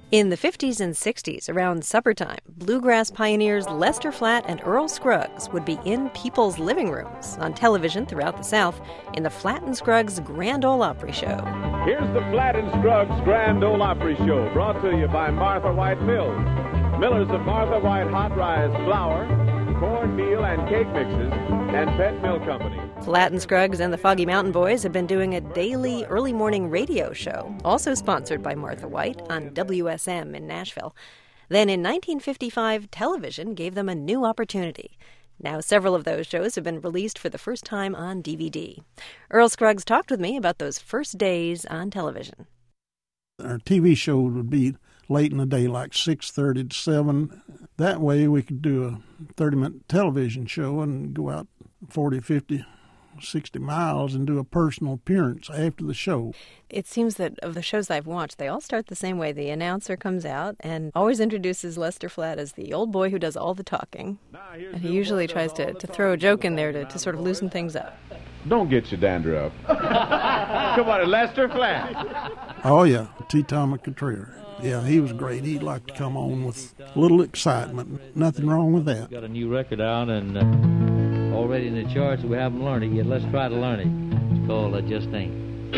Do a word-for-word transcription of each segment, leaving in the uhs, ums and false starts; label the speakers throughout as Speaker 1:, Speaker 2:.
Speaker 1: In the fifties and sixties, around supper time, bluegrass pioneers Lester Flatt and Earl Scruggs would be in people's living rooms, on television throughout the South, in the Flatt and Scruggs Grand Ole Opry Show.
Speaker 2: Here's the Flatt and Scruggs Grand Ole Opry Show, brought to you by Martha White Mills. Millers of Martha White hot rise flour, cornmeal and cake mixes, and Pet Mill Company.
Speaker 1: Flatt and Scruggs and the Foggy Mountain Boys have been doing a daily early morning radio show, also sponsored by Martha White, on W S M in Nashville. Then in nineteen fifty-five, television gave them a new opportunity. Now several of those shows have been released for the first time on D V D. Earl Scruggs talked with me about those first days on television.
Speaker 3: Our T V show would be late in the day, like six thirty to seven. That way we could do a thirty-minute television show and go out forty, fifty, sixty miles and do a personal appearance after the show.
Speaker 1: It seems that of the shows I've watched, they all start the same way. The announcer comes out and always introduces Lester Flatt as the old boy who does all the talking. And he usually tries to, to throw a joke in there to, to sort of loosen things up.
Speaker 2: Don't get your dander up. Come on, Lester Flatt.
Speaker 3: Oh, yeah, T. Thomas Contreras. Yeah, he was great. He'd like to come on with a little excitement. Nothing wrong with that.
Speaker 4: Got a new record out and uh, already in the charts. We haven't learned it yet. Let's try to learn it. It's called uh, Just Ain't.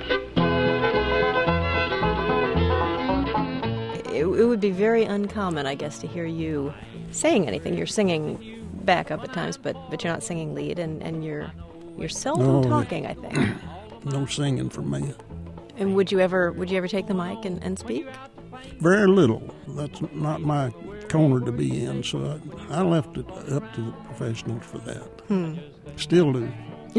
Speaker 1: It, it would be very uncommon, I guess, to hear you saying anything. You're singing backup at times, but, but you're not singing lead, and, and you're you're seldom
Speaker 3: no,
Speaker 1: talking, I think.
Speaker 3: No singing for me.
Speaker 1: And would you ever would you ever take the mic and, and speak?
Speaker 3: Very little. That's not my corner to be in, so I, I left it up to the professionals for that.
Speaker 1: Hmm.
Speaker 3: Still do.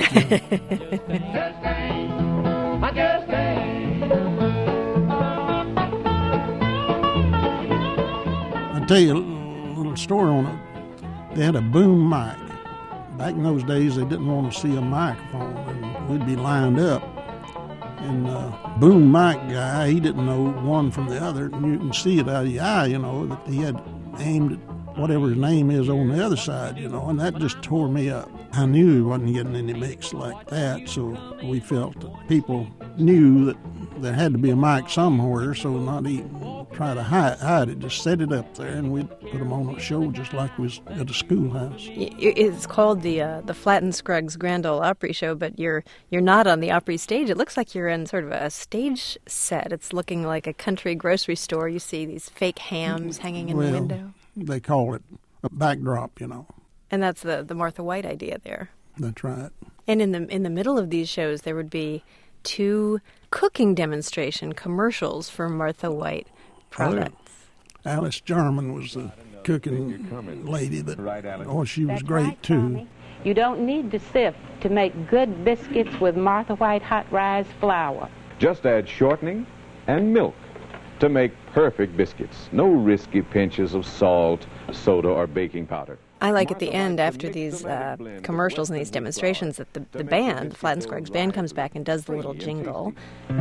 Speaker 3: I'll tell you a little story on it. They had a boom mic. Back in those days, they didn't want to see a microphone, and we'd be lined up. And uh, boom mic guy, he didn't know one from the other, and you can see it out of your eye, you know, that he had aimed at whatever his name is on the other side, you know, and that just tore me up. I knew he wasn't getting any mix like that, so we felt that people knew that there had to be a mic somewhere, so not even try to hide, hide it, just set it up there, and we'd put them on a show just like we was at a schoolhouse.
Speaker 1: It's called the uh, the Flatt and Scruggs Grand Ole Opry Show, but you're you're not on the Opry stage. It looks like you're in sort of a stage set. It's looking like a country grocery store. You see these fake hams hanging in
Speaker 3: well,
Speaker 1: the window.
Speaker 3: They call it a backdrop, you know.
Speaker 1: And that's the, the Martha White idea there.
Speaker 3: That's right.
Speaker 1: And in the in the middle of these shows, there would be two cooking demonstration commercials for Martha White products.
Speaker 3: Oh, yeah. Alice Jarman was the cooking lady that, oh, she was great
Speaker 5: right,
Speaker 3: too.
Speaker 5: Tommy. You don't need to sift to make good biscuits with Martha White hot rise flour.
Speaker 2: Just add shortening and milk to make perfect biscuits. No risky pinches of salt, soda, or baking powder.
Speaker 1: I like at the end, after these uh, commercials and these demonstrations, that the, the band, the Flatt and Scruggs band, comes back and does the little jingle.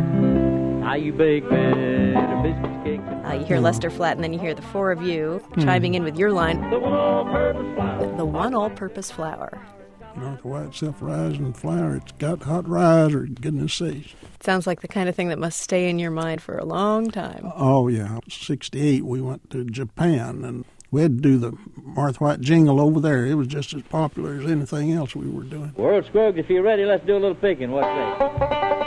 Speaker 4: How you bake better biscuits, cakes,
Speaker 1: Uh, you hear Lester Flatt, and then you hear the four of you chiming in with your line,
Speaker 4: the one all-purpose flour.
Speaker 1: the one all-purpose flour.
Speaker 3: Martha White self-rising flour, it's got hot rise, or goodness sakes.
Speaker 1: Sounds like the kind of thing that must stay in your mind for a long time.
Speaker 3: Oh, yeah. sixty-eight, we went to Japan, and we had to do the Martha White jingle over there. It was just as popular as anything else we were doing.
Speaker 4: Well, Earl Scruggs, if you're ready, let's do a little picking. What's that?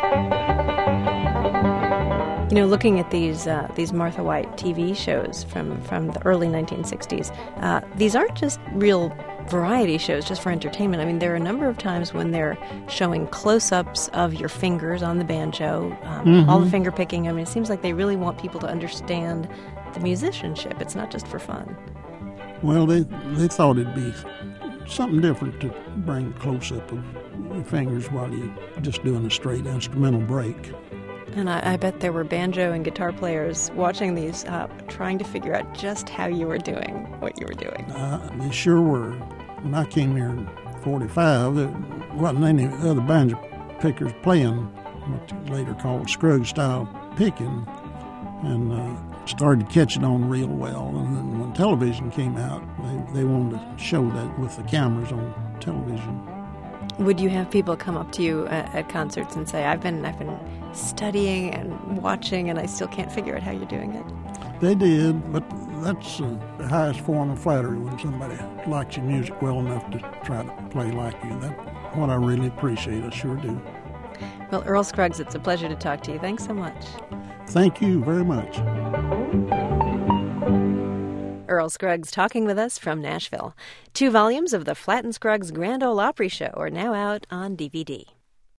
Speaker 1: You know, looking at these uh, these Martha White T V shows from, from the early nineteen sixties, uh, these aren't just real variety shows just for entertainment. I mean, there are a number of times when they're showing close-ups of your fingers on the banjo, um,
Speaker 3: mm-hmm.
Speaker 1: all the finger picking. I mean, it seems like they really want people to understand the musicianship. It's not just for fun.
Speaker 3: Well, they they thought it'd be something different to bring close-up of your fingers while you're just doing a straight instrumental break.
Speaker 1: And I, I bet there were banjo and guitar players watching these, uh, trying to figure out just how you were doing what you were doing.
Speaker 3: Uh, they sure were. When I came here in forty-five, there wasn't any other banjo pickers playing what they later called Scruggs-style picking, and uh, started catching on real well. And then when television came out, they, they wanted to show that with the cameras on television.
Speaker 1: Would you have people come up to you at, at concerts and say, I've been I've been studying and watching and I still can't figure out how you're doing it?
Speaker 3: They did, but that's uh, the highest form of flattery when somebody likes your music well enough to try to play like you. That's what I really appreciate. I sure do.
Speaker 1: Well, Earl Scruggs, it's a pleasure to talk to you. Thanks so much.
Speaker 3: Thank you very much.
Speaker 1: Earl Scruggs talking with us from Nashville. Two volumes of the Flatt and Scruggs Grand Ole Opry Show are now out on D V D.